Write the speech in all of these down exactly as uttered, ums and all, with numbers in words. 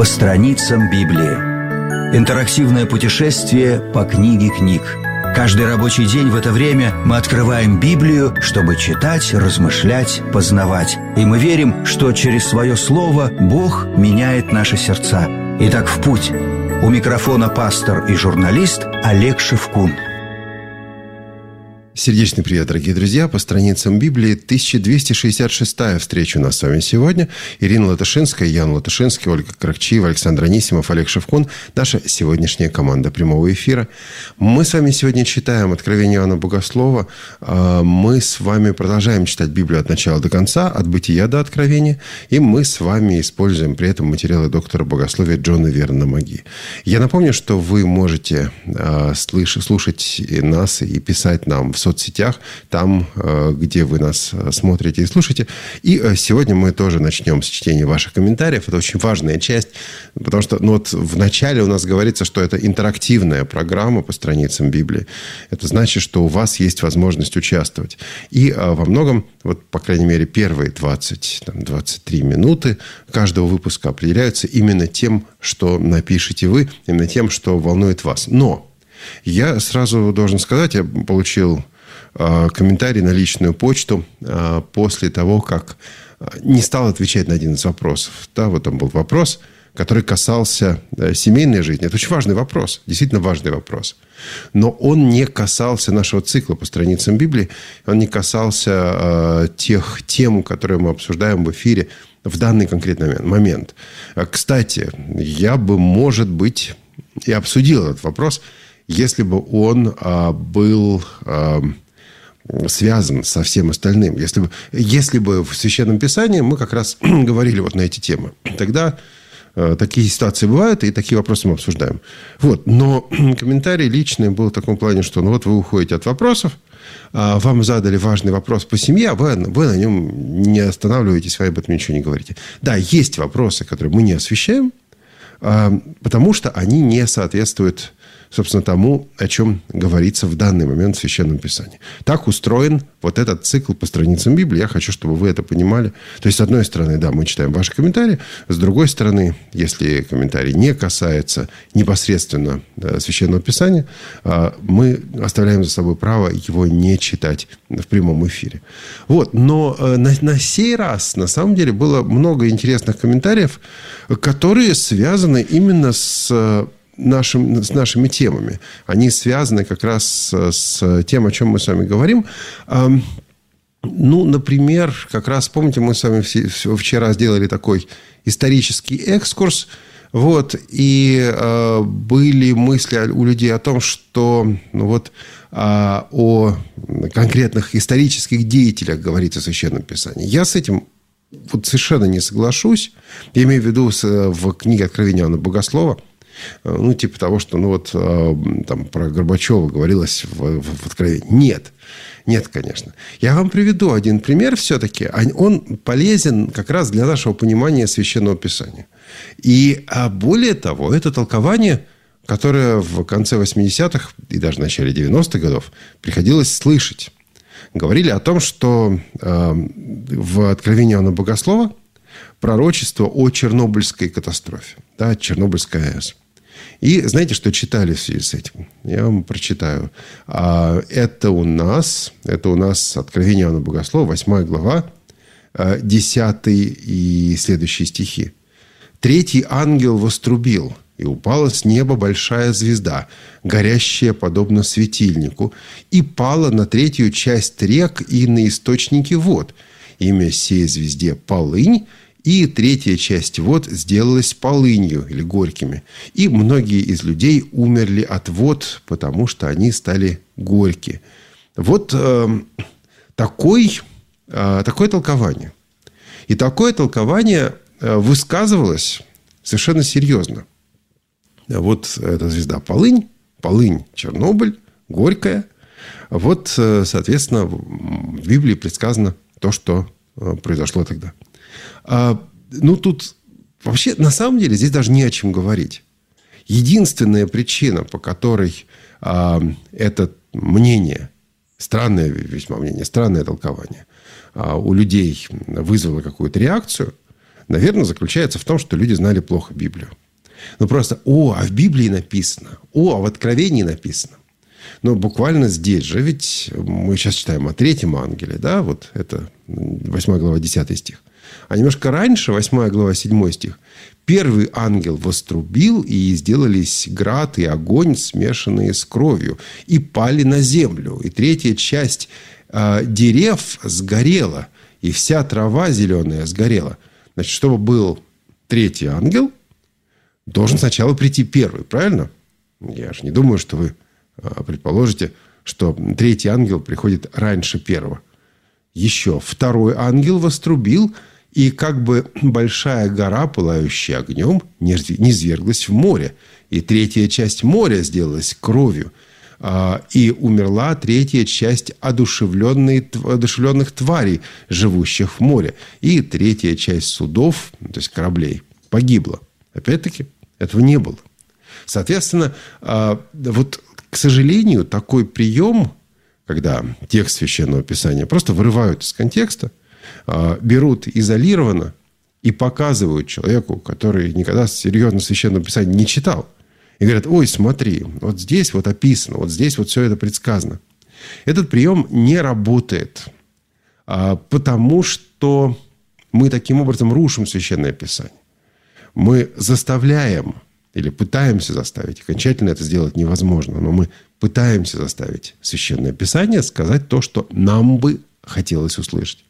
страницам Библии. Интерактивное путешествие по книге книг. Каждый рабочий день в это время мы открываем Библию, чтобы читать, размышлять, познавать. И мы верим, что через свое слово Бог меняет наши сердца. Итак, в путь. У микрофона пастор и журналист Олег Шевкун. Сердечный привет, дорогие друзья. По страницам Библии тысяча двести шестьдесят шестая встреча у нас с вами сегодня. Ирина Латышинская, Ян Латышинский, Ольга Кракчиева, Александр Анисимов, Олег Шевкун. Наша сегодняшняя команда прямого эфира. Мы с вами сегодня читаем Откровение Иоанна Богослова. Мы с вами продолжаем читать Библию от начала до конца, от Бытия до Откровения. И мы с вами используем при этом материалы доктора богословия Джона Вернона Маги. Я напомню, что вы можете слушать нас и писать нам в соцсетях, там, где вы нас смотрите и слушаете. И сегодня мы тоже начнем с чтения ваших комментариев. Это очень важная часть, потому что ну, вот в начале у нас говорится, что это интерактивная программа по страницам Библии. Это значит, что у вас есть возможность участвовать. И во многом, вот, по крайней мере, первые двадцать, двадцать три минуты каждого выпуска определяются именно тем, что напишете вы, именно тем, что волнует вас. Но я сразу должен сказать, я получил комментарий на личную почту после того, как не стал отвечать на один из вопросов. Да, вот там был вопрос, который касался семейной жизни. Это очень важный вопрос, действительно важный вопрос. Но он не касался нашего цикла по страницам Библии, он не касался тех тем, которые мы обсуждаем в эфире в данный конкретный момент. Кстати, я бы, может быть, и обсудил этот вопрос, если бы он был связан со всем остальным. Если бы, если бы в Священном Писании мы как раз говорили вот на эти темы, тогда э, такие ситуации бывают, и такие вопросы мы обсуждаем. Вот. Но комментарий личный был в таком плане, что ну вот вы уходите от вопросов, а вам задали важный вопрос по семье, а вы, вы на нем не останавливаетесь, вы об этом ничего не говорите. Да, есть вопросы, которые мы не освещаем, э, потому что они не соответствуют, собственно, тому, о чем говорится в данный момент в Священном Писании. Так устроен вот этот цикл по страницам Библии. Я хочу, чтобы вы это понимали. То есть, с одной стороны, да, мы читаем ваши комментарии. С другой стороны, если комментарий не касается непосредственно Священного Писания, мы оставляем за собой право его не читать в прямом эфире. Вот. Но на, на сей раз, на самом деле, было много интересных комментариев, которые связаны именно с Нашим, с нашими темами. Они связаны как раз с тем, о чем мы с вами говорим. Ну, например, как раз, помните, мы с вами вчера сделали такой исторический экскурс, вот, и были мысли у людей о том, что ну, вот, о конкретных исторических деятелях говорится в Священном Писании. Я с этим вот совершенно не соглашусь. Я имею в виду в книге Откровения Иоанна Богослова. Ну, типа того, что ну, вот, там, про Горбачева говорилось в, в, в Откровении. Нет. Нет, конечно. Я вам приведу один пример все-таки. Он полезен как раз для нашего понимания Священного Писания. И более того, это толкование, которое в конце восьмидесятых и даже в начале девяностых годов приходилось слышать. Говорили о том, что в Откровении Иоанна Богослова пророчество о Чернобыльской катастрофе. Да, Чернобыльская АЭС. И знаете, что читали в связи с этим? Я вам прочитаю. Это у нас, это у нас Откровение Иоанна Богослова, восьмая глава, десятый и следующие стихи. «Третий ангел вострубил, и упала с неба большая звезда, горящая подобно светильнику, и пала на третью часть рек и на источники вод. Имя сей звезде Полынь, и третья часть вод сделалась полынью или горькими. И многие из людей умерли от вод, потому что они стали горькие». Вот э, такой, э, такое толкование. И такое толкование э, высказывалось совершенно серьезно. Вот эта звезда Полынь, Полынь, Чернобыль, горькая. Вот, э, соответственно, в Библии предсказано то, что э, произошло тогда. Ну, тут вообще, на самом деле, здесь даже не о чем говорить. Единственная причина, по которой а, это мнение, странное весьма мнение, странное толкование а, у людей вызвало какую-то реакцию, наверное, заключается в том, что люди знали плохо Библию. Ну, просто, о, а в Библии написано, о, а в Откровении написано. Ну, буквально здесь же, ведь мы сейчас читаем о третьем ангеле, да, вот это восьмая глава, десятый стих. А немножко раньше, восьмая глава, седьмой стих. Первый ангел вострубил, и сделались град и огонь, смешанные с кровью, и пали на землю. И третья часть э, дерев сгорела, и вся трава зеленая сгорела. Значит, чтобы был третий ангел, должен сначала прийти первый, правильно? Я же не думаю, что вы э, предположите, что третий ангел приходит раньше первого. Еще второй ангел вострубил, и как бы большая гора, пылающая огнем, низверглась в море. И третья часть моря сделалась кровью. И умерла третья часть одушевленных тварей, живущих в море. И третья часть судов, то есть кораблей, погибла. Опять-таки, этого не было. Соответственно, вот, к сожалению, такой прием, когда текст Священного Писания просто вырывают из контекста, берут изолированно и показывают человеку, который никогда серьезно Священное Писание не читал. И говорят, ой, смотри, вот здесь вот описано, вот здесь вот все это предсказано. Этот прием не работает, потому что мы таким образом рушим Священное Писание. Мы заставляем или пытаемся заставить, окончательно это сделать невозможно, но мы пытаемся заставить Священное Писание сказать то, что нам бы хотелось услышать.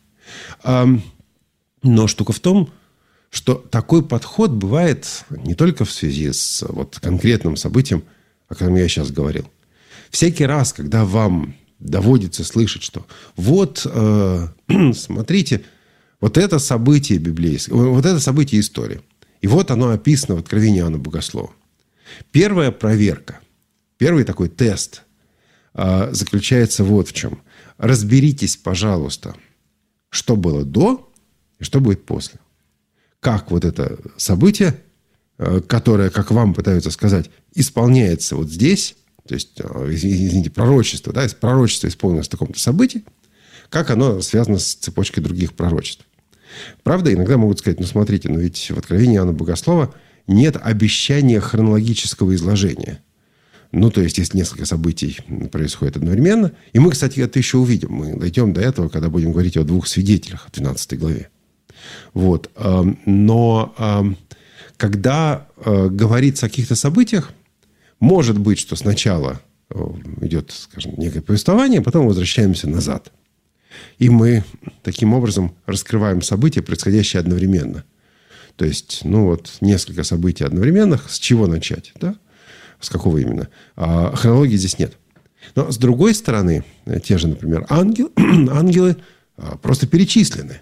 Но штука в том, что такой подход бывает не только в связи с вот конкретным событием, о котором я сейчас говорил. Всякий раз, когда вам доводится слышать, что вот, э, смотрите, вот это событие библейское, вот это событие истории, и вот оно описано в Откровении Иоанна Богослова. Первая проверка, первый такой тест э, заключается вот в чем. Разберитесь, пожалуйста, что было до и что будет после. Как вот это событие, которое, как вам пытаются сказать, исполняется вот здесь, то есть, извините, пророчество, да, пророчество исполнилось в таком-то событии, как оно связано с цепочкой других пророчеств. Правда, иногда могут сказать, ну, смотрите, но ведь в Откровении Иоанна Богослова нет обещания хронологического изложения. Ну, то есть, если несколько событий происходит одновременно. И мы, кстати, это еще увидим. Мы дойдем до этого, когда будем говорить о двух свидетелях в двенадцатой главе. Вот. Но когда говорится о каких-то событиях, может быть, что сначала идет, скажем, некое повествование, а потом возвращаемся назад. И мы таким образом раскрываем события, происходящие одновременно. То есть, ну вот, несколько событий одновременных. С чего начать, да? С какого именно? А хронологии здесь нет. Но, с другой стороны, те же, например, ангел, ангелы просто перечислены.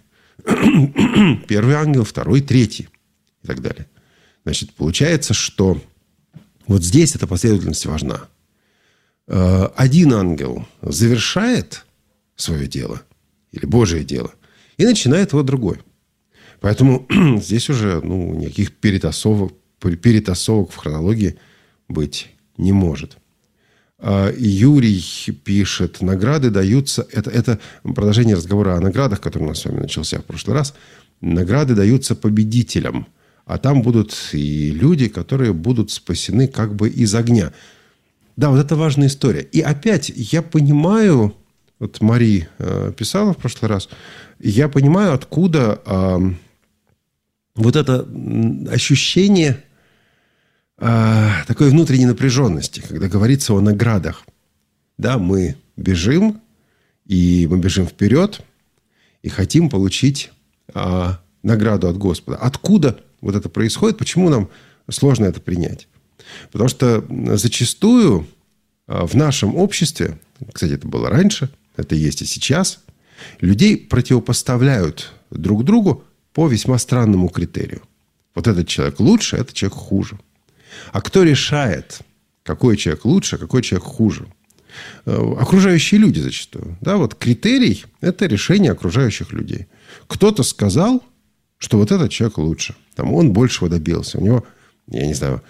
Первый ангел, второй, третий и так далее. Значит, получается, что вот здесь эта последовательность важна. Один ангел завершает свое дело или Божие дело и начинает его другой. Поэтому здесь уже ну, никаких перетасовок, перетасовок в хронологии быть не может. Юрий пишет, награды даются... Это, это продолжение разговора о наградах, который у нас с вами начался в прошлый раз. Награды даются победителям. А там будут и люди, которые будут спасены как бы из огня. Да, вот это важная история. И опять я понимаю... Вот Мари писала в прошлый раз. Я понимаю, откуда а, вот это ощущение... такой внутренней напряженности, когда говорится о наградах. Да, мы бежим, и мы бежим вперед, и хотим получить а, награду от Господа. Откуда вот это происходит? Почему нам сложно это принять? Потому что зачастую а, в нашем обществе, кстати, это было раньше, это есть и сейчас, людей противопоставляют друг другу по весьма странному критерию. Вот этот человек лучше, этот человек хуже. А кто решает, какой человек лучше, а какой человек хуже? Окружающие люди зачастую. Да, вот критерий – это решение окружающих людей. Кто-то сказал, что вот этот человек лучше. Там он большего добился. У него, я не знаю,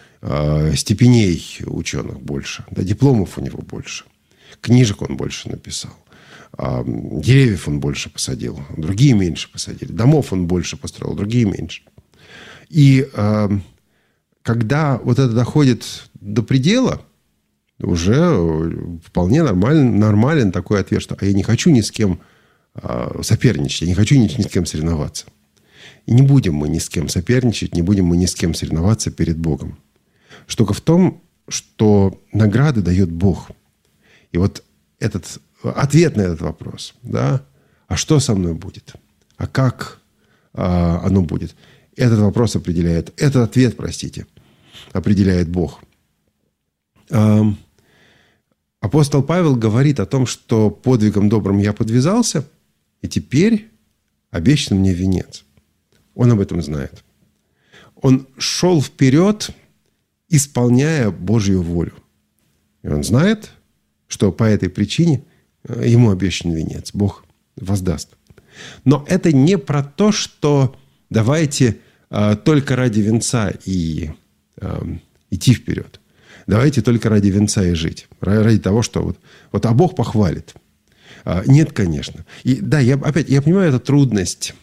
степеней ученых больше. Да, дипломов у него больше. Книжек он больше написал. Деревьев он больше посадил, другие меньше посадили. Домов он больше построил, другие меньше. И когда вот это доходит до предела, уже вполне нормален, нормален такой ответ, что а я не хочу ни с кем соперничать, я не хочу ни, ни с кем соревноваться. И не будем мы ни с кем соперничать, не будем мы ни с кем соревноваться перед Богом. Штука в том, что награды дает Бог. И вот этот ответ на этот вопрос, да, а что со мной будет? А как а, оно будет? Этот вопрос определяет, этот ответ, простите, определяет Бог. А, апостол Павел говорит о том, что подвигом добрым я подвязался, и теперь обещан мне венец. Он об этом знает. Он шел вперед, исполняя Божью волю. И он знает, что по этой причине ему обещан венец. Бог воздаст. Но это не про то, что давайте э, только ради венца и э, идти вперед. Давайте только ради венца и жить. Ради того, что вот, вот а Бог похвалит. А, нет, конечно. И да, я опять я понимаю эту трудность,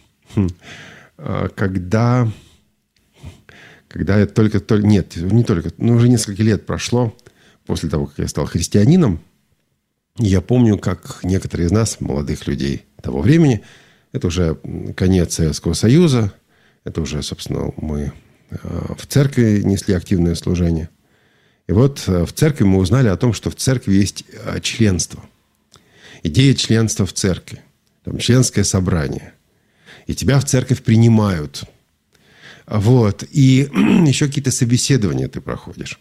когда, когда только, только... Нет, не только. Но уже несколько лет прошло после того, как я стал христианином. Я помню, как некоторые из нас, молодых людей того времени, это уже конец Советского Союза, это уже, собственно, мы в церкви несли активное служение. И вот в церкви мы узнали о том, что в церкви есть членство. Идея членства в церкви. Там членское собрание. И тебя в церковь принимают. Вот. И еще какие-то собеседования ты проходишь.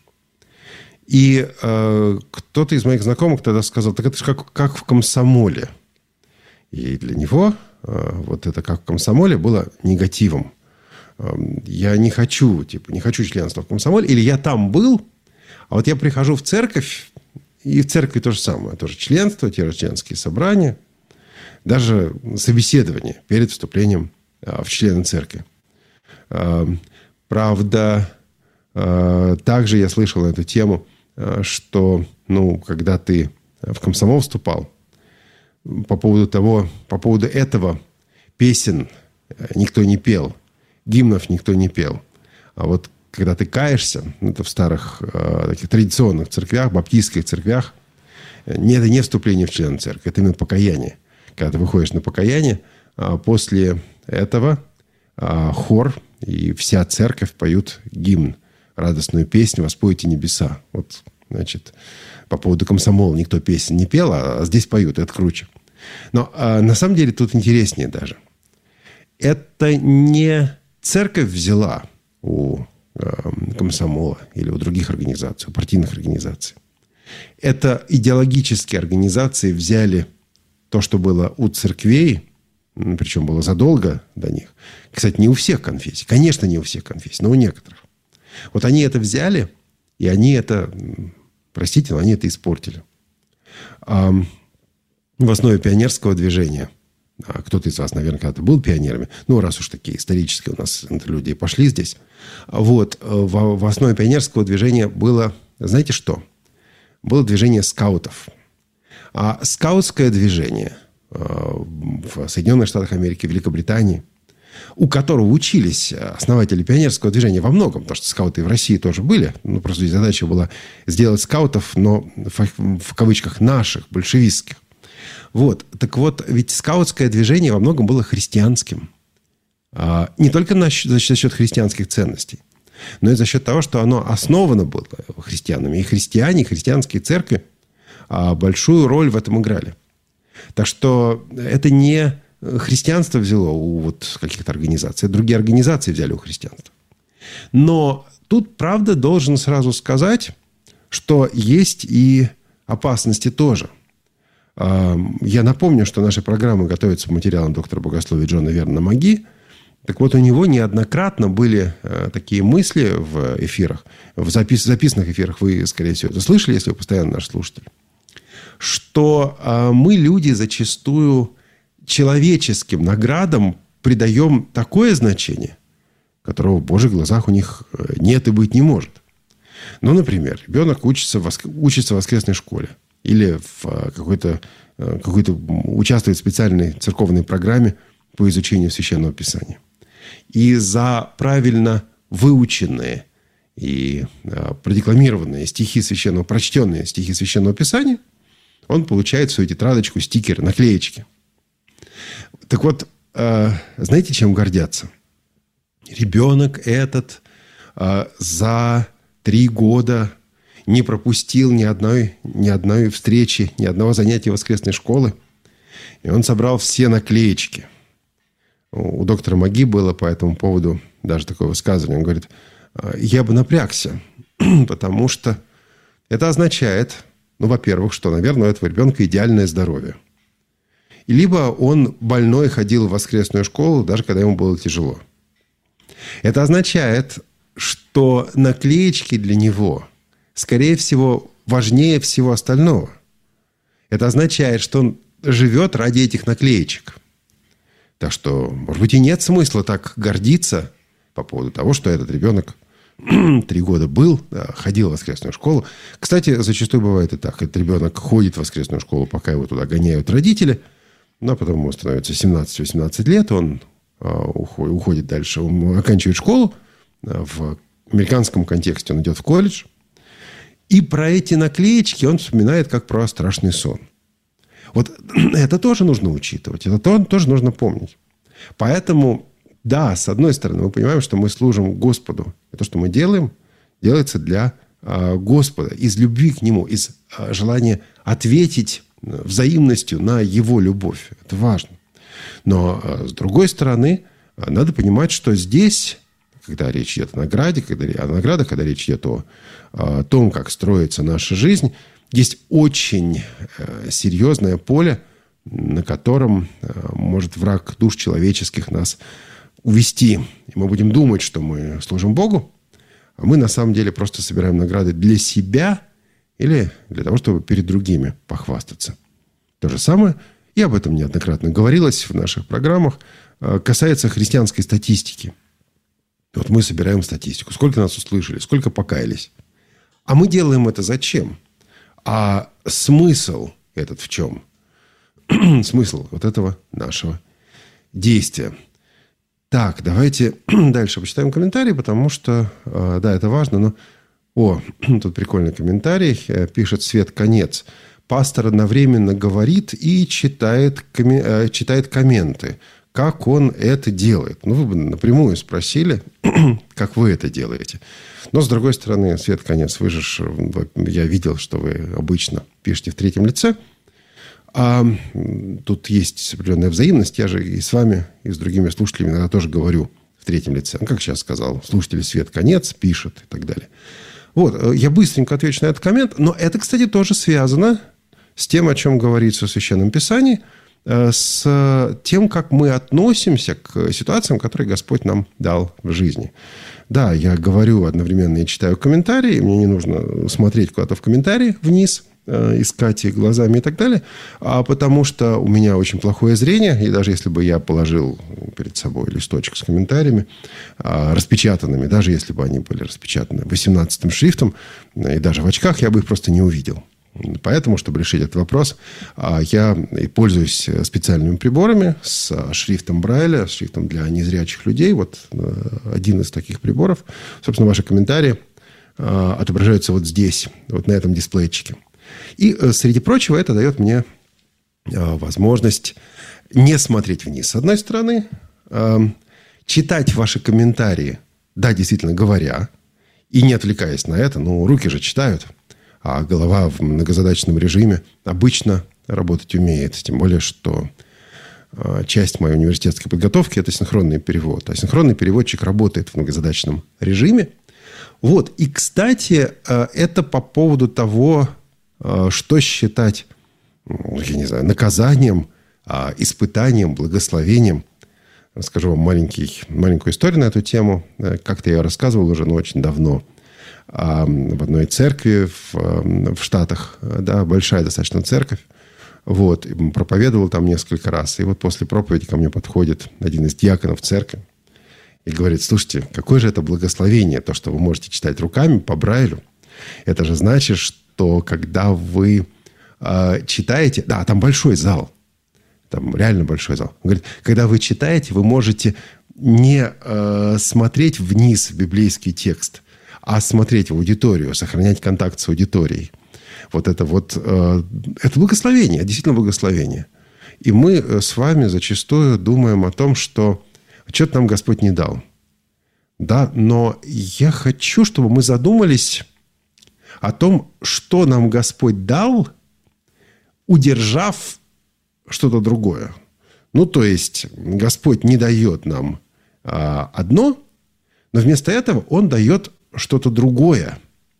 И э, кто-то из моих знакомых тогда сказал, так это же как, как в комсомоле. И для него э, вот это как в комсомоле было негативом. Э, я не хочу, типа, не хочу членства в комсомоле. Или я там был, а вот я прихожу в церковь, и в церкви то же самое. Тоже членство, те же членские собрания. Даже собеседование перед вступлением э, в члены церкви. Э, правда, э, также я слышал эту тему, что, ну, когда ты в комсомол вступал, по поводу того, по поводу этого песен никто не пел, гимнов никто не пел. А вот когда ты каешься, это в старых таких традиционных церквях, баптистских церквях, не, это не вступление в член церкви, это именно покаяние. Когда ты выходишь на покаяние, после этого хор и вся церковь поют гимн, радостную песню «Воспойте небеса». Вот, значит, по поводу комсомола никто песен не пел, а здесь поют, это круче. Но а, на самом деле тут интереснее даже. Это не церковь взяла у а, комсомола или у других организаций, у партийных организаций. Это идеологические организации взяли то, что было у церквей, причем было задолго до них. Кстати, не у всех конфессий. Конечно, не у всех конфессий, но у некоторых. Вот они это взяли, и они это, простите, но они это испортили. В основе пионерского движения, кто-то из вас, наверное, когда-то был пионерами, ну, раз уж такие исторические у нас люди пошли здесь, вот, в основе пионерского движения было, знаете что? Было движение скаутов. А скаутское движение в Соединенных Штатах Америки, в Великобритании, у которого учились основатели пионерского движения во многом, потому что скауты и в России тоже были. Ну, просто задача была сделать скаутов, но в, в кавычках наших, большевистских. Вот. Так вот, ведь скаутское движение во многом было христианским. А, не только на, за счет христианских ценностей, но и за счет того, что оно основано было христианами. И христиане, и христианские церкви а, большую роль в этом играли. Так что это не христианство взяло у вот каких-то организаций, другие организации взяли у христианства. Но тут, правда, должен сразу сказать, что есть и опасности тоже. Я напомню, что наши программы готовятся по материалам доктора богословия Джона Вернона Маги. Так вот, у него неоднократно были такие мысли в эфирах, в запис- записанных эфирах, вы, скорее всего, это слышали, если вы постоянно наш слушатель, что мы, люди, зачастую человеческим наградам придаем такое значение, которого в Божьих глазах у них нет и быть не может. Ну, например, ребенок учится в, воск... учится в воскресной школе. или в какой-то, какой-то участвует в специальной церковной программе по изучению Священного Писания. И за правильно выученные и продекламированные стихи Священного, прочтенные стихи Священного Писания, он получает в свою тетрадочку стикеры, наклеечки. Так вот, знаете, чем гордятся? Ребенок этот за три года не пропустил ни одной, ни одной встречи, ни одного занятия воскресной школы. И он собрал все наклеечки. У доктора Маги было по этому поводу даже такое высказывание. Он говорит, я бы напрягся, потому что это означает, ну, во-первых, что, наверное, у этого ребенка идеальное здоровье. И либо он больной ходил в воскресную школу, даже когда ему было тяжело. Это означает, что наклеечки для него, скорее всего, важнее всего остального. Это означает, что он живет ради этих наклеечек. Так что, может быть, и нет смысла так гордиться по поводу того, что этот ребенок три года был, ходил в воскресную школу. Кстати, зачастую бывает и так. Этот ребенок ходит в воскресную школу, пока его туда гоняют родители, но потом ему становится семнадцать-восемнадцать лет, он уходит дальше, он оканчивает школу. В американском контексте он идет в колледж. И про эти наклеечки он вспоминает как про страшный сон. Вот это тоже нужно учитывать. Это тоже нужно помнить. Поэтому, да, с одной стороны, мы понимаем, что мы служим Господу. И то, что мы делаем, делается для Господа. Из любви к Нему. Из желания ответить взаимностью на Его любовь. Это важно. Но, с другой стороны, надо понимать, что здесь, когда речь идет о награде, когда, о наградах, когда речь идет о, о том, как строится наша жизнь, есть очень серьезное поле, на котором может враг душ человеческих нас увести. И мы будем думать, что мы служим Богу, а мы на самом деле просто собираем награды для себя или для того, чтобы перед другими похвастаться. То же самое, и об этом неоднократно говорилось в наших программах, касается христианской статистики. Вот мы собираем статистику. Сколько нас услышали, сколько покаялись. А мы делаем это зачем? А смысл этот в чем? Смысл вот этого нашего действия. Так, давайте дальше почитаем комментарии, потому что, да, это важно, но... О, тут прикольный комментарий. Пишет Свет Конец. Пастор одновременно говорит и читает, коммен... читает комменты. Как он это делает? Ну, вы бы напрямую спросили, как вы это делаете. Но, с другой стороны, Свет Конец, вы же, я видел, что вы обычно пишете в третьем лице. А тут есть определенная взаимность. Я же и с вами, и с другими слушателями иногда тоже говорю в третьем лице. Ну, как сейчас сказал, слушатель Свет Конец пишет и так далее. Вот, я быстренько отвечу на этот коммент. Но это, кстати, тоже связано с тем, о чем говорится в Священном Писании, с тем, как мы относимся к ситуациям, которые Господь нам дал в жизни. Да, я говорю одновременно и читаю комментарии. Мне не нужно смотреть куда-то в комментарии вниз, искать их глазами и так далее, а потому что у меня очень плохое зрение, и даже если бы я положил перед собой листочек с комментариями, распечатанными, даже если бы они были распечатаны восемнадцатым шрифтом, и даже в очках, я бы их просто не увидел. Поэтому, чтобы решить этот вопрос, я пользуюсь специальными приборами с шрифтом Брайля, с шрифтом для незрячих людей. Вот один из таких приборов. Собственно, ваши комментарии отображаются вот здесь, вот на этом дисплейчике. И, среди прочего, это дает мне возможность не смотреть вниз. С одной стороны, читать ваши комментарии, да, действительно говоря, и не отвлекаясь на это, ну, руки же читают, а голова в многозадачном режиме обычно работать умеет. Тем более, что часть моей университетской подготовки – это синхронный перевод. А синхронный переводчик работает в многозадачном режиме. Вот. И, кстати, это по поводу того, что считать, я не знаю, наказанием, испытанием, благословением. Расскажу вам маленький, маленькую историю на эту тему. Как-то я рассказывал уже, но очень давно. В одной церкви в, в Штатах, да, большая достаточно церковь. Вот, проповедовал там несколько раз. И вот после проповеди ко мне подходит один из диаконов церкви и говорит: слушайте, какое же это благословение, то, что вы можете читать руками по Брайлю. Это же значит, что когда вы э, читаете... Да, там большой зал. Там реально большой зал. Он говорит, когда вы читаете, вы можете не э, смотреть вниз в библейский текст, а смотреть в аудиторию, сохранять контакт с аудиторией. Вот это вот... Э, это благословение, действительно благословение. И мы с вами зачастую думаем о том, что что-то нам Господь не дал. Да, но я хочу, чтобы мы задумались о том, что нам Господь дал, удержав что-то другое. Ну, то есть, Господь не дает нам а, одно, но вместо этого Он дает что-то другое.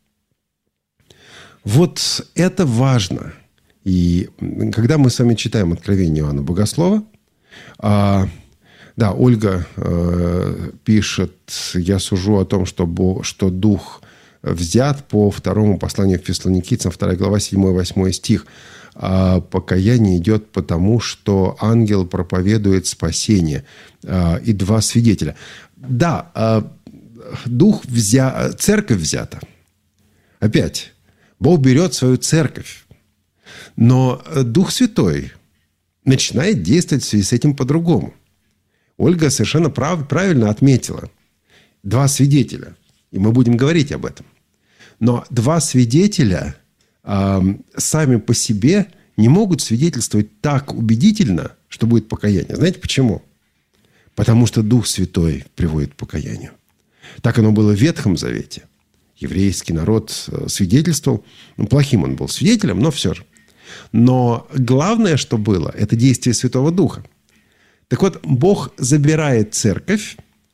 Вот это важно. И когда мы с вами читаем Откровение Иоанна Богослова, а, да, Ольга э, пишет, я сужу о том, что, Бог, что Дух взят по второму посланию к Фессалоникийцам, вторая глава, седьмой-восьмой стих. А покаяние идет потому, что ангел проповедует спасение. А, и два свидетеля. Да, а, Дух взят, церковь взята. Опять, Бог берет свою церковь. Но Дух Святой начинает действовать в связи с этим по-другому. Ольга совершенно прав, правильно отметила. Два свидетеля. И мы будем говорить об этом. Но два свидетеля э, сами по себе не могут свидетельствовать так убедительно, что будет покаяние. Знаете почему? Потому что Дух Святой приводит к покаянию. Так оно было в Ветхом Завете. Еврейский народ свидетельствовал. Ну, плохим он был свидетелем, но все же. Но главное, что было, это действие Святого Духа. Так вот, Бог забирает церковь,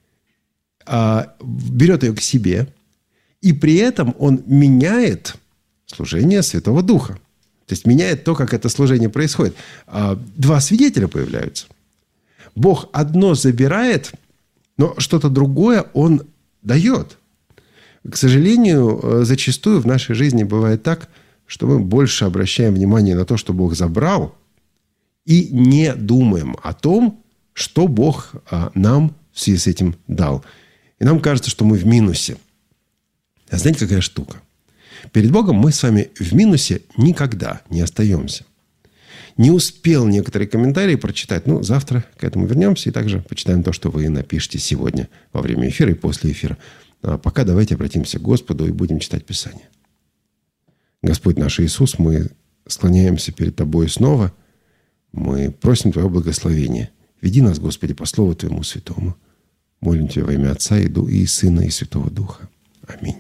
берет ее к себе, и при этом Он меняет служение Святого Духа. То есть, меняет то, как это служение происходит. Два свидетеля появляются. Бог одно забирает, но что-то другое Он дает. К сожалению, зачастую в нашей жизни бывает так, что мы больше обращаем внимание на то, что Бог забрал, и не думаем о том, что Бог нам в связи с этим дал. И нам кажется, что мы в минусе. А знаете, какая штука? Перед Богом мы с вами в минусе никогда не остаемся. Не успел некоторые комментарии прочитать. Ну, завтра к этому вернемся и также почитаем то, что вы напишите сегодня во время эфира и после эфира. А пока давайте обратимся к Господу и будем читать Писание. Господь наш Иисус, мы склоняемся перед Тобой снова. Мы просим Твоего благословения. Веди нас, Господи, по Слову Твоему Святому. Молим Тебя во имя Отца и, Ду, и Сына, и Святого Духа. Аминь.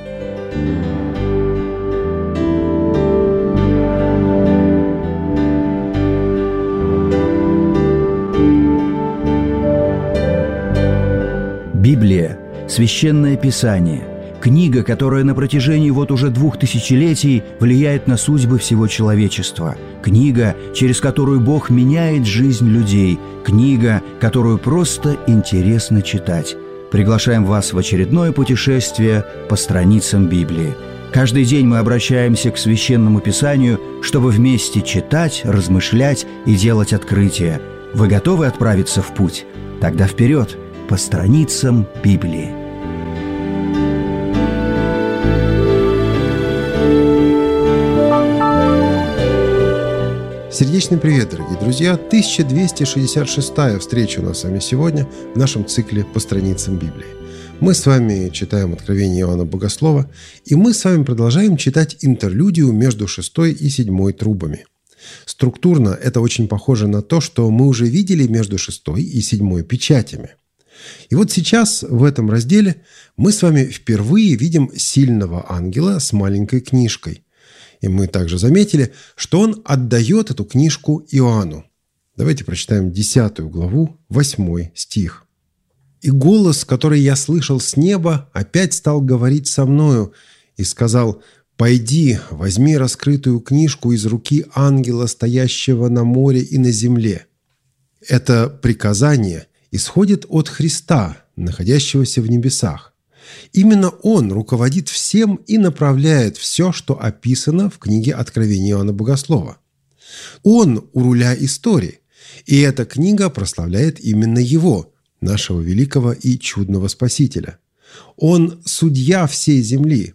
Библия – Священное Писание. Книга, которая на протяжении вот уже двух тысячелетий влияет на судьбы всего человечества. Книга, через которую Бог меняет жизнь людей. Книга, которую просто интересно читать. Приглашаем вас в очередное путешествие по страницам Библии. Каждый день мы обращаемся к Священному Писанию, чтобы вместе читать, размышлять и делать открытия. Вы готовы отправиться в путь? Тогда вперед, по страницам Библии. Сердечный привет, дорогие друзья! тысяча двести шестьдесят шестая встреча у нас с вами сегодня в нашем цикле «По страницам Библии». Мы с вами читаем Откровение Иоанна Богослова, и мы с вами продолжаем читать интерлюдию между шестой и седьмой трубами. Структурно это очень похоже на то, что мы уже видели между шестой и седьмой печатями. И вот сейчас в этом разделе мы с вами впервые видим сильного ангела с маленькой книжкой. И мы также заметили, что он отдает эту книжку Иоанну. Давайте прочитаем десятую главу, восьмой стих. «И голос, который я слышал с неба, опять стал говорить со мною и сказал: «Пойди, возьми раскрытую книжку из руки ангела, стоящего на море и на земле». Это приказание исходит от Христа, находящегося в небесах. Именно Он руководит всем и направляет все, что описано в книге Откровения Иоанна Богослова. Он у руля истории, и эта книга прославляет именно Его, нашего великого и чудного Спасителя. Он судья всей земли.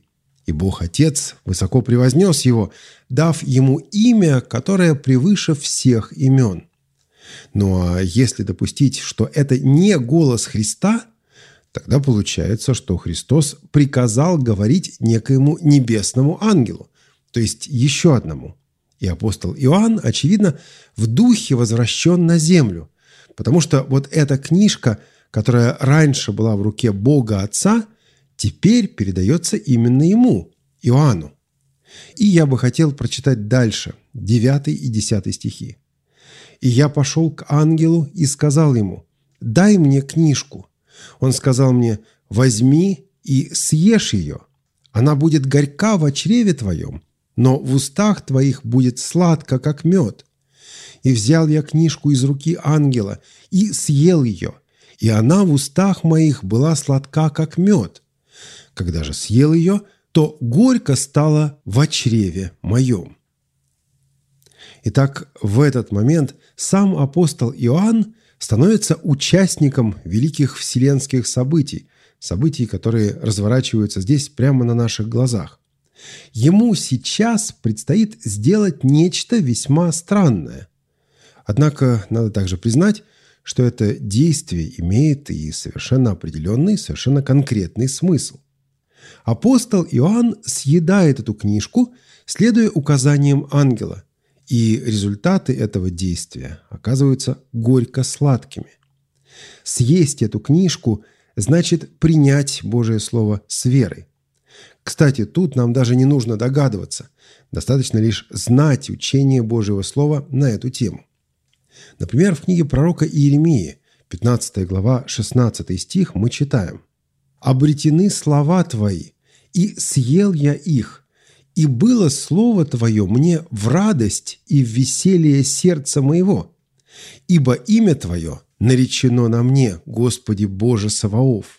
И Бог Отец высоко превознес его, дав ему имя, которое превыше всех имен. Ну а если допустить, что это не голос Христа, тогда получается, что Христос приказал говорить некоему небесному ангелу, то есть еще одному. И апостол Иоанн, очевидно, в духе возвращен на землю, потому что вот эта книжка, которая раньше была в руке Бога Отца, теперь передается именно ему, Иоанну. И я бы хотел прочитать дальше, девятый и десятый стихи. «И я пошел к ангелу и сказал ему: дай мне книжку. Он сказал мне: возьми и съешь ее. Она будет горька в чреве твоем, но в устах твоих будет сладко, как мед. И взял я книжку из руки ангела и съел ее, и она в устах моих была сладка, как мед. Когда же съел ее, то горько стало во чреве моем». Итак, в этот момент сам апостол Иоанн становится участником великих вселенских событий, событий, которые разворачиваются здесь прямо на наших глазах. Ему сейчас предстоит сделать нечто весьма странное. Однако надо также признать, что это действие имеет и совершенно определенный, совершенно конкретный смысл. Апостол Иоанн съедает эту книжку, следуя указаниям ангела, и результаты этого действия оказываются горько-сладкими. Съесть эту книжку значит принять Божие Слово с верой. Кстати, тут нам даже не нужно догадываться, достаточно лишь знать учение Божьего Слова на эту тему. Например, в книге пророка Иеремии, пятнадцатая глава, шестнадцатый стих, мы читаем: «Обретены слова Твои, и съел я их, и было слово Твое мне в радость и в веселье сердца моего, ибо имя Твое наречено на мне, Господи Боже Саваоф».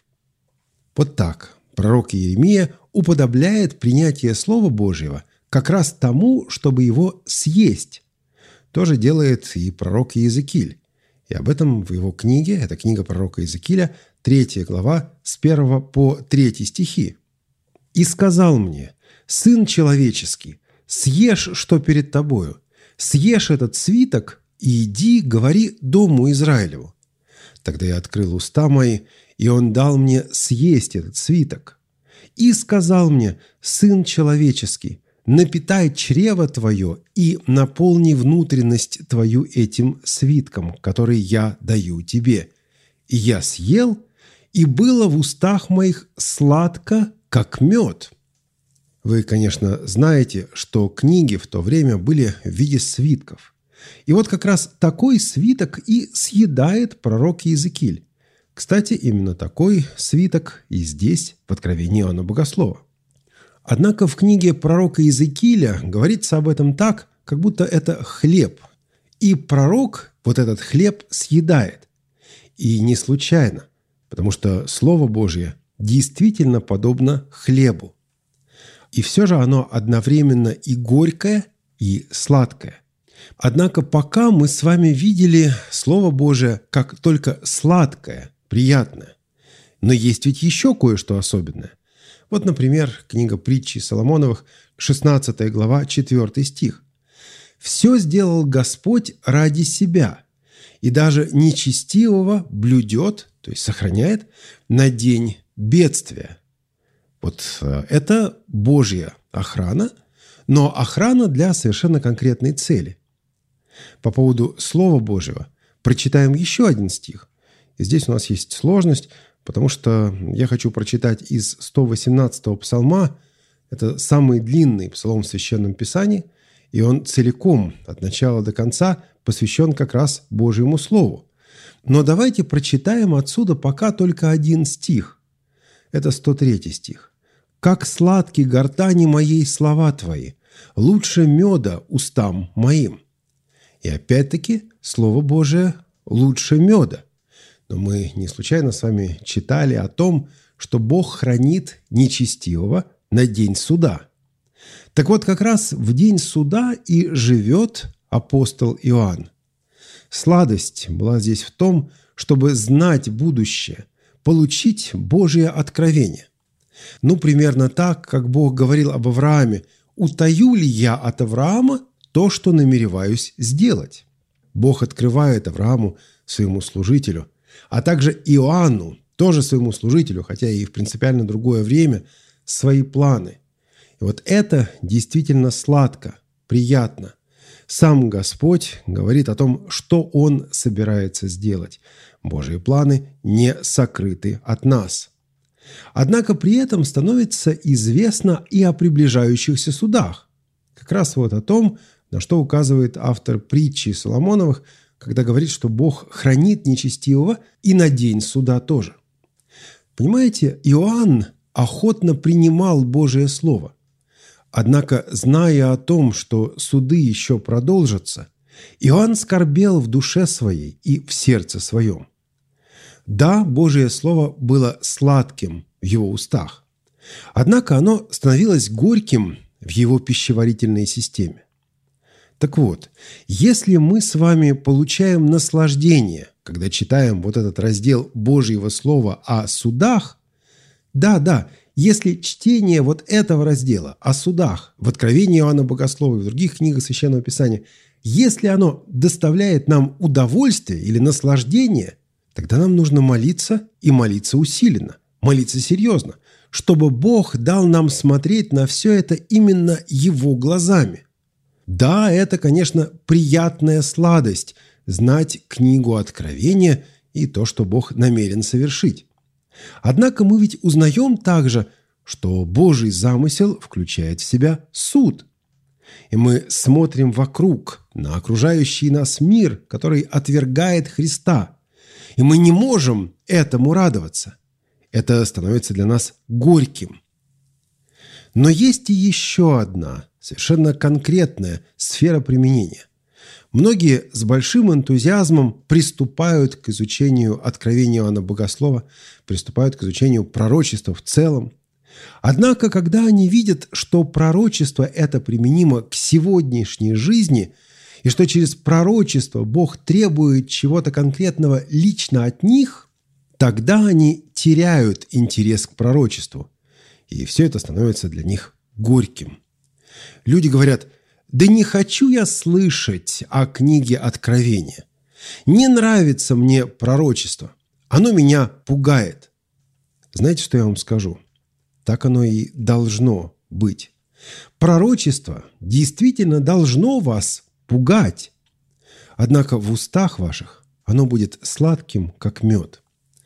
Вот так пророк Иеремия уподобляет принятие Слова Божьего как раз тому, чтобы его съесть. То же делает и пророк Иезекииль. И об этом в его книге, это книга пророка Иезекииля, третья глава, с первого по третий стихи. «И сказал мне: сын человеческий, съешь, что перед тобою, съешь этот свиток и иди, говори дому Израилеву. Тогда я открыл уста мои, и он дал мне съесть этот свиток. И сказал мне: сын человеческий, напитай чрево твое и наполни внутренность твою этим свитком, который я даю тебе. И я съел, и было в устах моих сладко, как мед». Вы, конечно, знаете, что книги в то время были в виде свитков. И вот как раз такой свиток и съедает пророк Иезекииль. Кстати, именно такой свиток и здесь, в Откровении Иоанна Богослова. Однако в книге пророка Иезекииля говорится об этом так, как будто это хлеб. И пророк вот этот хлеб съедает. И не случайно, потому что Слово Божье действительно подобно хлебу. И все же оно одновременно и горькое, и сладкое. Однако пока мы с вами видели Слово Божие как только сладкое, приятное. Но есть ведь еще кое-что особенное. Вот, например, книга притчи Соломоновых, шестнадцатая глава, четвёртый стих. «Все сделал Господь ради себя, и даже нечестивого блюдет, то есть сохраняет, на день бедствия». Вот это Божья охрана, но охрана для совершенно конкретной цели. По поводу Слова Божьего прочитаем еще один стих. И здесь у нас есть сложность, потому что я хочу прочитать из сто восемнадцатого псалма. Это самый длинный псалом в Священном Писании, и он целиком, от начала до конца, посвящен как раз Божьему Слову. Но давайте прочитаем отсюда пока только один стих. Это сто третий стих. «Как сладки гортани моей слова Твои, лучше меда устам моим». И опять-таки Слово Божие лучше меда. Но мы не случайно с вами читали о том, что Бог хранит нечестивого на день суда. Так вот, как раз в день суда и живет апостол Иоанн. Сладость была здесь в том, чтобы знать будущее, получить Божие откровение. Ну, примерно так, как Бог говорил об Аврааме: «Утаю ли я от Авраама то, что намереваюсь сделать?» Бог открывает Аврааму, своему служителю, а также Иоанну, тоже своему служителю, хотя и в принципиально другое время, свои планы. И вот это действительно сладко, приятно. Сам Господь говорит о том, что Он собирается сделать. Божьи планы не сокрыты от нас. Однако при этом становится известно и о приближающихся судах. Как раз вот о том, на что указывает автор притчи Соломоновых, когда говорит, что Бог хранит нечестивого и на день суда тоже. Понимаете, Иоанн охотно принимал Божие Слово. Однако, зная о том, что суды еще продолжатся, Иоанн скорбел в душе своей и в сердце своем. Да, Божие Слово было сладким в его устах, однако оно становилось горьким в его пищеварительной системе. Так вот, если мы с вами получаем наслаждение, когда читаем вот этот раздел Божьего Слова о судах, да-да, если чтение вот этого раздела о судах в Откровении Иоанна Богослова и в других книгах Священного Писания, если оно доставляет нам удовольствие или наслаждение, тогда нам нужно молиться и молиться усиленно, молиться серьезно, чтобы Бог дал нам смотреть на все это именно Его глазами. Да, это, конечно, приятная сладость – знать книгу Откровения и то, что Бог намерен совершить. Однако мы ведь узнаем также, что Божий замысел включает в себя суд. И мы смотрим вокруг на окружающий нас мир, который отвергает Христа. И мы не можем этому радоваться. Это становится для нас горьким. Но есть и еще одна, совершенно конкретная сфера применения. Многие с большим энтузиазмом приступают к изучению Откровения Иоанна Богослова, приступают к изучению пророчества в целом. Однако, когда они видят, что пророчество это применимо к сегодняшней жизни, и что через пророчество Бог требует чего-то конкретного лично от них, тогда они теряют интерес к пророчеству. И все это становится для них горьким. Люди говорят: «Да не хочу я слышать о книге Откровения. Не нравится мне пророчество. Оно меня пугает». Знаете, что я вам скажу? Так оно и должно быть. Пророчество действительно должно вас пугать. Однако в устах ваших оно будет сладким, как мед.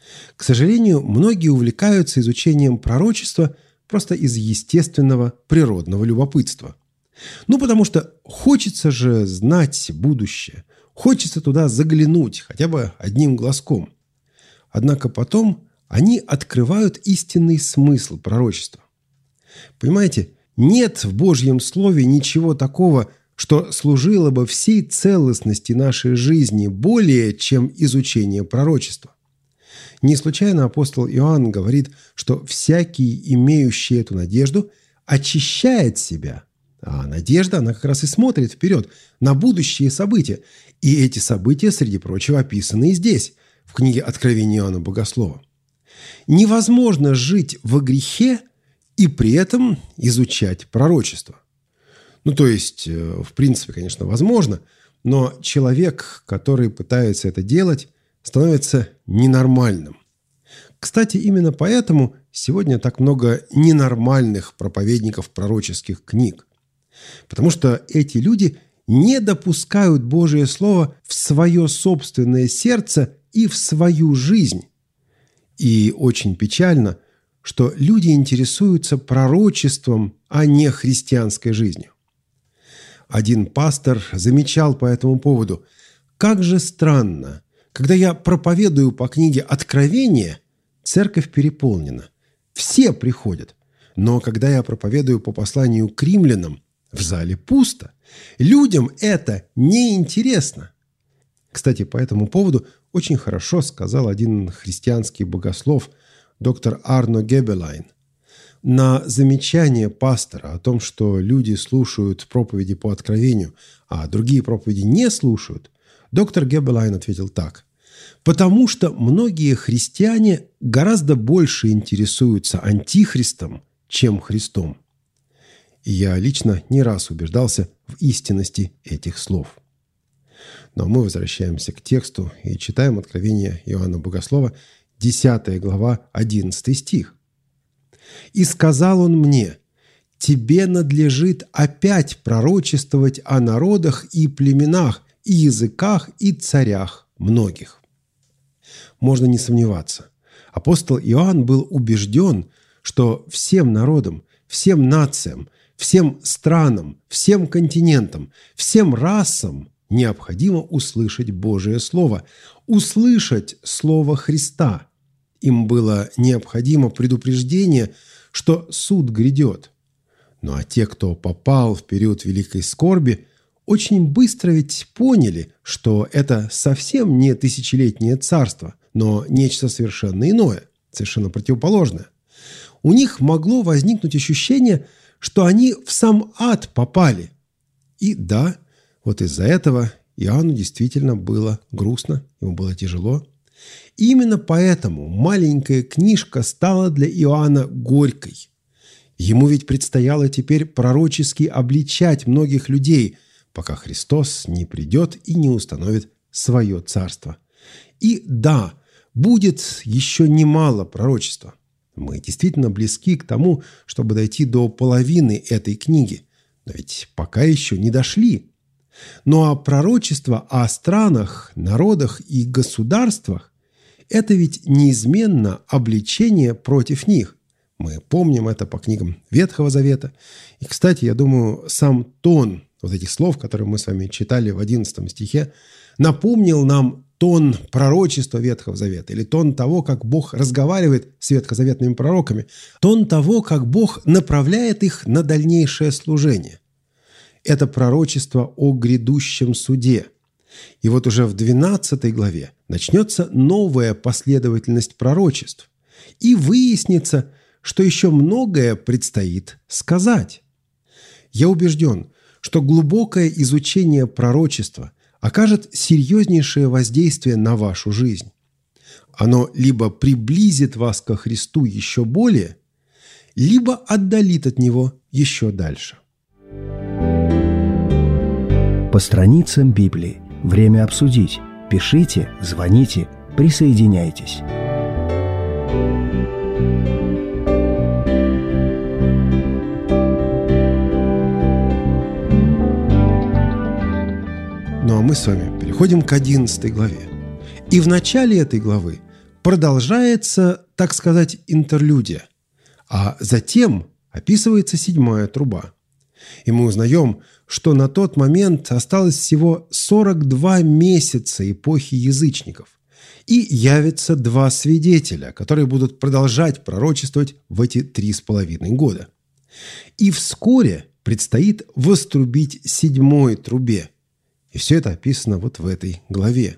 К сожалению, многие увлекаются изучением пророчества просто из естественного природного любопытства. Ну, потому что хочется же знать будущее, хочется туда заглянуть хотя бы одним глазком. Однако потом они открывают истинный смысл пророчества. Понимаете, нет в Божьем Слове ничего такого, что служило бы всей целостности нашей жизни более, чем изучение пророчества. Не случайно апостол Иоанн говорит, что всякий, имеющий эту надежду, очищает себя. А надежда, она как раз и смотрит вперед на будущие события. И эти события, среди прочего, описаны и здесь, в книге Откровения Иоанна Богослова. Невозможно жить во грехе и при этом изучать пророчество. Ну, то есть, в принципе, конечно, возможно, но человек, который пытается это делать, становится ненормальным. Кстати, именно поэтому сегодня так много ненормальных проповедников пророческих книг. Потому что эти люди не допускают Божие Слово в свое собственное сердце и в свою жизнь. И очень печально, что люди интересуются пророчеством, а не христианской жизнью. Один пастор замечал по этому поводу: «Как же странно, когда я проповедую по книге Откровения, церковь переполнена, все приходят, но когда я проповедую по посланию к римлянам, в зале пусто. Людям это неинтересно». Кстати, по этому поводу очень хорошо сказал один христианский богослов, доктор Арно Гебелайн. На замечание пастора о том, что люди слушают проповеди по Откровению, а другие проповеди не слушают, доктор Гебелайн ответил так: Потому что многие христиане гораздо больше интересуются антихристом, чем Христом. И я лично не раз убеждался в истинности этих слов. Но мы возвращаемся к тексту и читаем Откровение Иоанна Богослова, десятая глава, одиннадцатый стих. «И сказал он мне: тебе надлежит опять пророчествовать о народах и племенах, и языках, и царях многих». Можно не сомневаться. Апостол Иоанн был убежден, что всем народам, всем нациям, всем странам, всем континентам, всем расам необходимо услышать Божие Слово, услышать Слово Христа. Им было необходимо предупреждение, что суд грядет. Ну а те, кто попал в период великой скорби, очень быстро ведь поняли, что это совсем не тысячелетнее царство, но нечто совершенно иное, совершенно противоположное. У них могло возникнуть ощущение, что они в сам ад попали. И да, вот из-за этого Иоанну действительно было грустно, ему было тяжело. И именно поэтому маленькая книжка стала для Иоанна горькой. Ему ведь предстояло теперь пророчески обличать многих людей, пока Христос не придет и не установит свое царство. И да, будет еще немало пророчества. Мы действительно близки к тому, чтобы дойти до половины этой книги, но ведь пока еще не дошли. Ну а пророчество о странах, народах и государствах – это ведь неизменно обличение против них. Мы помним это по книгам Ветхого Завета. И, кстати, я думаю, сам тон вот этих слов, которые мы с вами читали в одиннадцатом стихе, напомнил нам тон пророчества Ветхого Завета, или тон того, как Бог разговаривает с ветхозаветными пророками, тон того, как Бог направляет их на дальнейшее служение. Это пророчество о грядущем суде. И вот уже в двенадцатой главе начнется новая последовательность пророчеств, и выяснится, что еще многое предстоит сказать. Я убежден, что глубокое изучение пророчества окажет серьезнейшее воздействие на вашу жизнь. Оно либо приблизит вас ко Христу еще более, либо отдалит от Него еще дальше. По страницам Библии. Время обсудить. Пишите, звоните, присоединяйтесь. Ну а мы с вами переходим к одиннадцатой главе. И в начале этой главы продолжается, так сказать, интерлюдия, а затем описывается седьмая труба. И мы узнаем, что на тот момент осталось всего сорок два месяца эпохи язычников, и явятся два свидетеля, которые будут продолжать пророчествовать в эти три с половиной года. И вскоре предстоит вострубить седьмой трубе. И все это описано вот в этой главе.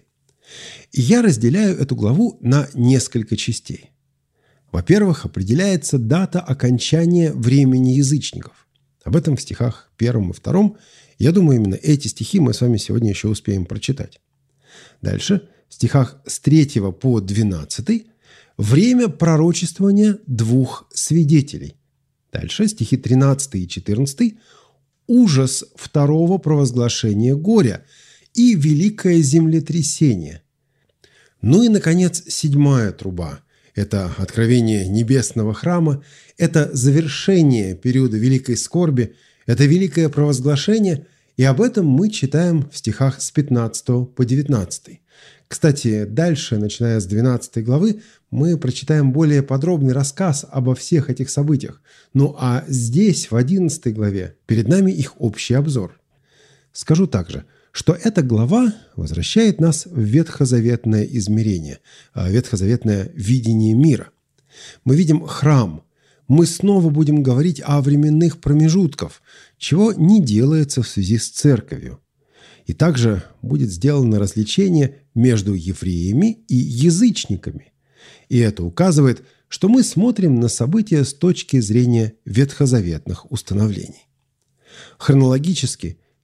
И я разделяю эту главу на несколько частей. Во-первых, определяется дата окончания времени язычников. Об этом в стихах первом и втором. Я думаю, именно эти стихи мы с вами сегодня еще успеем прочитать. Дальше, в стихах с третьего по двенадцатый, время пророчествования двух свидетелей. Дальше, стихи тринадцатый и четырнадцатый, ужас второго провозглашения горя и великое землетрясение. Ну и, наконец, седьмая труба. Это откровение небесного храма, это завершение периода великой скорби, это великое провозглашение, и об этом мы читаем в стихах с пятнадцатого по девятнадцатый. Кстати, дальше, начиная с двенадцатой главы, мы прочитаем более подробный рассказ обо всех этих событиях. Ну а здесь, в одиннадцатой главе, перед нами их общий обзор. Скажу также, что эта глава возвращает нас в ветхозаветное измерение, ветхозаветное видение мира. Мы видим храм. Мы снова будем говорить о временных промежутках, чего не делается в связи с церковью. И также будет сделано различение между евреями и язычниками. И это указывает, что мы смотрим на события с точки зрения ветхозаветных установлений. Хронологически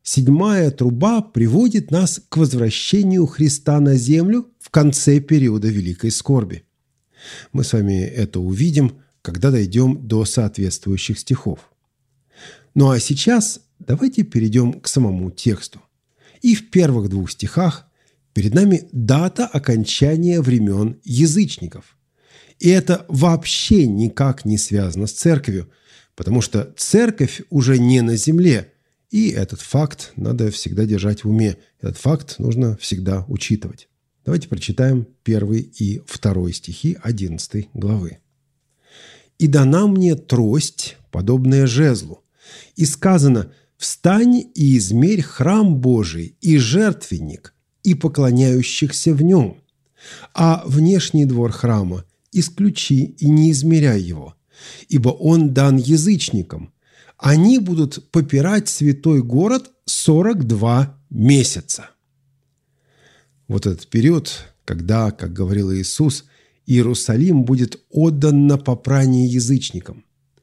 седьмая труба приводит нас к возвращению Христа на землю в конце периода Великой Скорби. Мы с вами это увидим, когда дойдем до соответствующих стихов. Ну а сейчас давайте перейдем к самому тексту. И в первых двух стихах перед нами дата окончания времен язычников. И это вообще никак не связано с церковью, потому что церковь уже не на земле, и этот факт надо всегда держать в уме. Этот факт нужно всегда учитывать. Давайте прочитаем первый и второй стихи одиннадцатой главы. «И дана мне трость, подобная жезлу, и сказано: встань и измерь храм Божий и жертвенник, и поклоняющихся в нем, а внешний двор храма исключи и не измеряй его, ибо он дан язычникам. Они будут попирать святой город сорок два месяца». Вот этот период, когда, как говорил Иисус, Иерусалим будет отдан на попрание язычникам,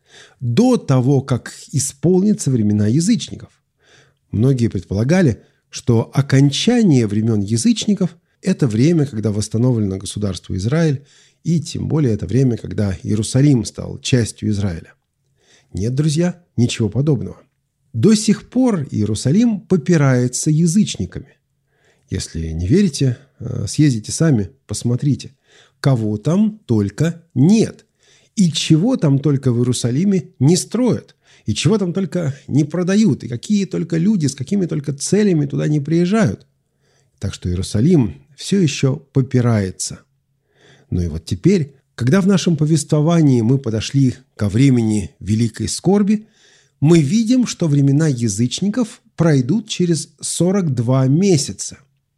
до того, как исполнятся времена язычников. Многие предполагали, что окончание времен язычников – это время, когда восстановлено государство Израиль, и тем более это время, когда Иерусалим стал частью Израиля. Нет, друзья, ничего подобного. До сих пор Иерусалим попирается язычниками. Если не верите, съездите сами, посмотрите, кого там только нет, и чего там только в Иерусалиме не строят, и чего там только не продают, и какие только люди с какими только целями туда не приезжают. Так что Иерусалим все еще попирается. Ну и вот теперь, когда в нашем повествовании мы подошли ко времени Великой Скорби, мы видим, что времена язычников пройдут через сорок два месяца.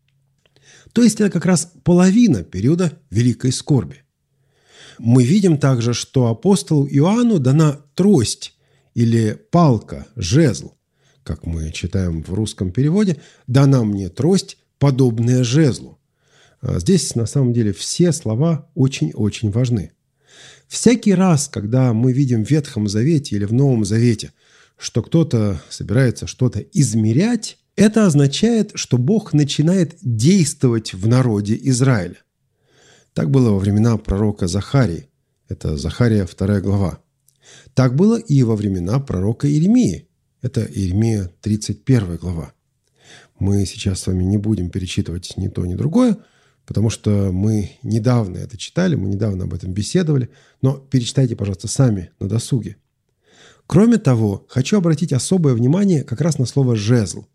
То есть это как раз половина периода Великой Скорби. Мы видим также, что апостолу Иоанну дана трость или палка, жезл. Как мы читаем в русском переводе, «дана мне трость, подобная жезлу». Здесь на самом деле все слова очень-очень важны. Всякий раз, когда мы видим в Ветхом Завете или в Новом Завете, что кто-то собирается что-то измерять, это означает, что Бог начинает действовать в народе Израиля. Так было во времена пророка Захарии. Это Захария вторая глава. Так было и во времена пророка Иеремии. Это Иеремия тридцать первая глава. Мы сейчас с вами не будем перечитывать ни то, ни другое, потому что мы недавно это читали, мы недавно об этом беседовали, но перечитайте, пожалуйста, сами на досуге. Кроме того, хочу обратить особое внимание как раз на слово «жезл».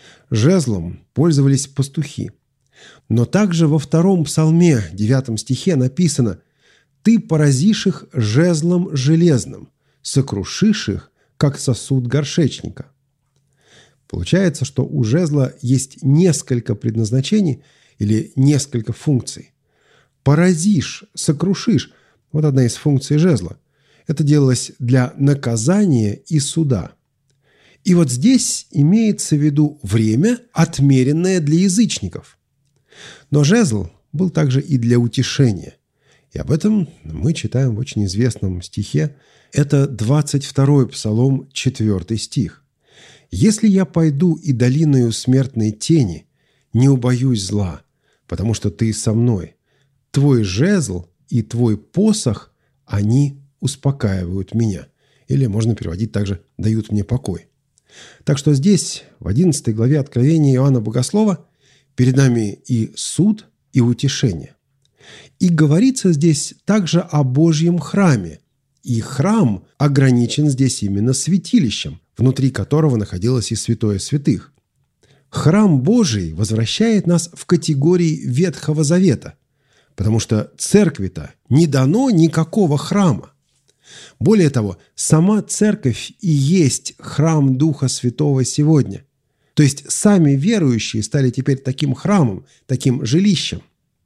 Жезлом пользовались пастухи. Но также во втором псалме, девятом стихе написано: «Ты поразишь их жезлом железным, сокрушишь их, как сосуд горшечника». Получается, что у жезла есть несколько предназначений или несколько функций. Поразишь, сокрушишь – вот одна из функций жезла. Это делалось для наказания и суда. И вот здесь имеется в виду время, отмеренное для язычников. Но жезл был также и для утешения. И об этом мы читаем в очень известном стихе. Это двадцать второй псалом, четвёртый стих. «Если я пойду и долиною смертной тени, не убоюсь зла, потому что ты со мной. Твой жезл и твой посох, они успокаивают меня». Или можно переводить также «дают мне покой». Так что здесь, в одиннадцатой главе Откровения Иоанна Богослова, перед нами и суд, и утешение. И говорится здесь также о Божьем храме. И храм ограничен здесь именно святилищем, внутри которого находилось и святое святых. Храм Божий возвращает нас в категории Ветхого Завета, потому что церкви-то не дано никакого храма. Более того, сама церковь и есть храм Духа Святого сегодня. То есть сами верующие стали теперь таким храмом, таким жилищем.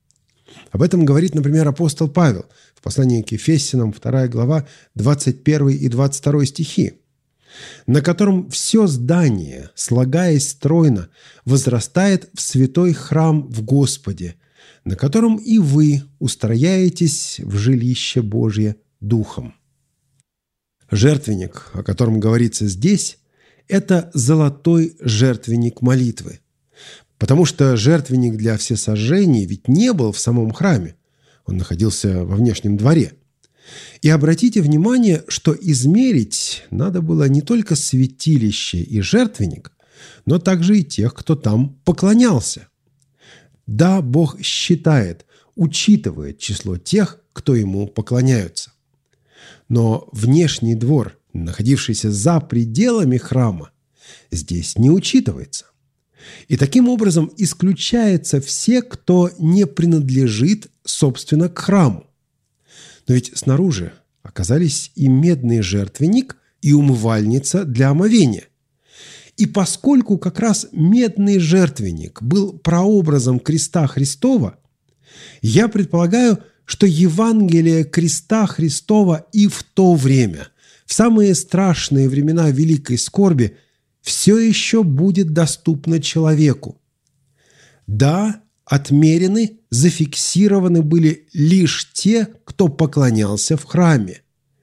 Об этом говорит, например, апостол Павел в послании к Ефесянам, вторая глава, двадцать первый и двадцать второй стихи, на котором все здание, слагаясь стройно, возрастает в святой храм в Господе, на котором и вы устрояетесь в жилище Божье Духом. Жертвенник, о котором говорится здесь, – это золотой жертвенник молитвы. Потому что жертвенник для всесожжений ведь не был в самом храме. Он находился во внешнем дворе. И обратите внимание, что измерить надо было не только святилище и жертвенник, но также и тех, кто там поклонялся. Да, Бог считает, учитывает число тех, кто ему поклоняются. Но внешний двор, находившийся за пределами храма, здесь не учитывается. И таким образом исключаются все, кто не принадлежит, собственно, к храму. Но ведь снаружи оказались и медный жертвенник, и умывальница для омовения. И поскольку как раз медный жертвенник был прообразом креста Христова, я предполагаю, что Евангелие креста Христова и в то время, в самые страшные времена великой скорби, все еще будет доступно человеку. Да, отмерены, зафиксированы были лишь те, кто поклонялся в храме.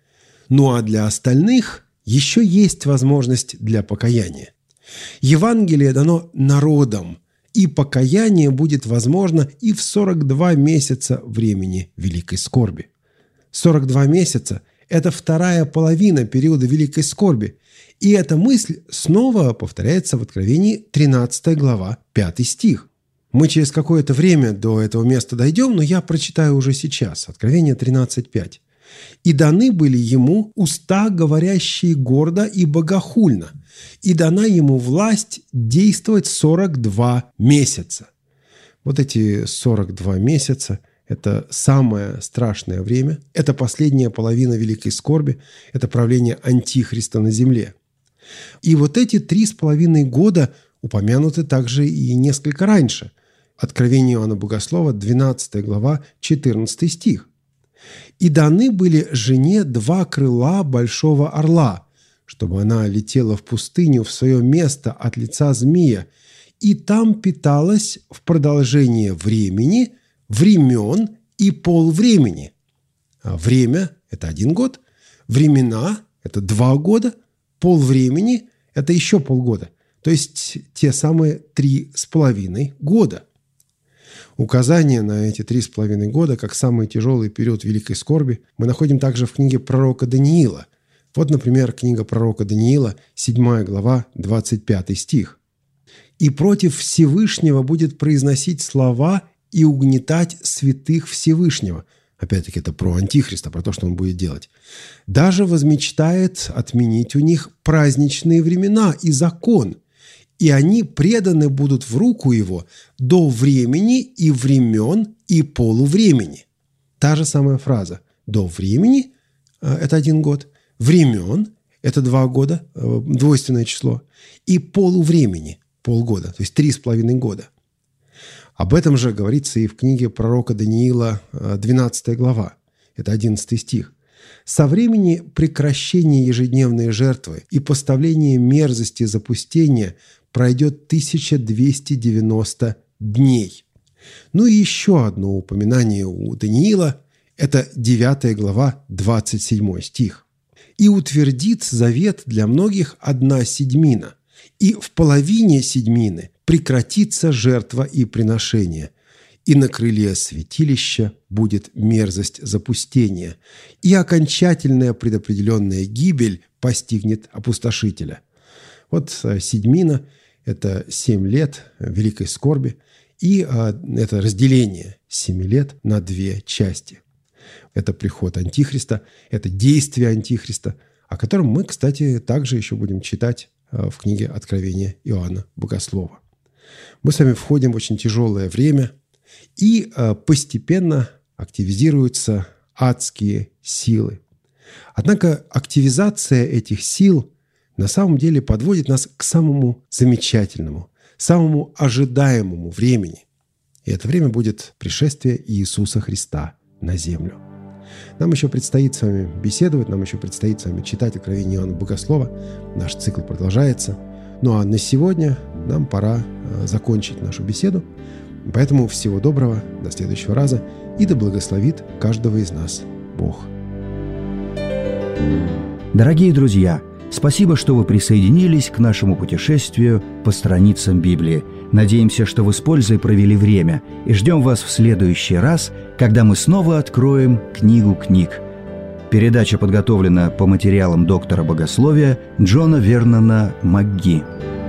Ну а для остальных еще есть возможность для покаяния. Евангелие дано народам, и покаяние будет возможно и в сорок два месяца времени великой скорби. сорок два месяца – это вторая половина периода великой скорби, и эта мысль снова повторяется в Откровении тринадцатая глава, пятый стих. Мы через какое-то время до этого места дойдем, но я прочитаю уже сейчас. Откровение тринадцать пять. «И даны были ему уста, говорящие гордо и богохульно, и дана ему власть действовать сорок два месяца». Вот эти сорок два месяца – это самое страшное время, это последняя половина великой скорби, это правление Антихриста на земле. И вот эти три с половиной года упомянуты также и несколько раньше. Откровение Иоанна Богослова, двенадцатая глава, четырнадцатый стих. «И даны были жене два крыла большого орла, чтобы она летела в пустыню в свое место от лица змея, и там питалась в продолжение времени, времен и полвремени». А время – это один год, времена – это два года, полвремени – это еще полгода, то есть те самые три с половиной года. Указание на эти три с половиной года, как самый тяжелый период великой скорби, мы находим также в книге пророка Даниила. Вот, например, книга пророка Даниила, седьмая глава, двадцать пятый стих. «И против Всевышнего будет произносить слова и угнетать святых Всевышнего». Опять-таки, это про Антихриста, про то, что он будет делать. «Даже возмечтает отменить у них праздничные времена и закон, и они преданы будут в руку его до времени и времен и полувремени». Та же самая фраза. До времени – это один год, времен – это два года, двойственное число, и полувремени – полгода, то есть три с половиной года. Об этом же говорится и в книге пророка Даниила, двенадцатая глава, это одиннадцатый стих. «Со времени прекращения ежедневной жертвы и поставления мерзости запустения пройдет тысяча двести девяносто дней». Ну и еще одно упоминание у Даниила – это девятая глава, двадцать седьмой стих. «И утвердит завет для многих одна седьмина, и в половине седьмины прекратится жертва и приношение, и на крыле святилища будет мерзость запустения, и окончательная предопределенная гибель постигнет опустошителя». Вот седьмина – это семь лет великой скорби, и это разделение семи лет на две части. Это приход Антихриста, это действие Антихриста, о котором мы, кстати, также еще будем читать в книге Откровения Иоанна Богослова. Мы с вами входим в очень тяжелое время, и постепенно активизируются адские силы. Однако активизация этих сил на самом деле подводит нас к самому замечательному, самому ожидаемому времени. И это время будет пришествие Иисуса Христа на землю. Нам еще предстоит с вами беседовать, нам еще предстоит с вами читать Откровение Иоанна Богослова. Наш цикл продолжается. Ну а на сегодня нам пора закончить нашу беседу. Поэтому всего доброго, до следующего раза, и да благословит каждого из нас Бог. Дорогие друзья, Спасибо, что вы присоединились к нашему путешествию по страницам Библии. Надеемся, что вы с пользой провели время, и ждем вас в следующий раз, когда мы снова откроем книгу книг. Передача подготовлена по материалам доктора богословия Джона Вернона МакГи.